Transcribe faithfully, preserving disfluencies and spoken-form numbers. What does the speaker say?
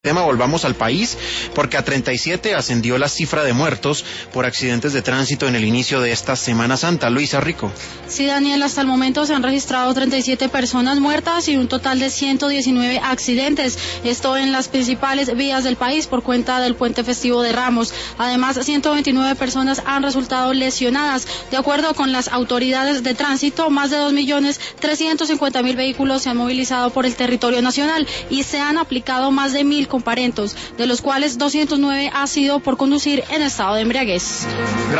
tema, volvamos al país, porque a treinta y siete ascendió la cifra de muertos por accidentes de tránsito en el inicio de esta Semana Santa. Luisa Rico. Sí, Daniel, hasta el momento se han registrado treinta y siete personas muertas y un total de ciento diecinueve accidentes, esto en las principales vías del país por cuenta del puente festivo de Ramos. Además, ciento veintinueve personas han resultado lesionadas. De acuerdo con las autoridades de tránsito, más de dos millones trescientos cincuenta mil vehículos se han movilizado por el territorio nacional y se han aplicado más de mil comparentos, de los cuales doscientos nueve ha sido por conducir en estado de embriaguez.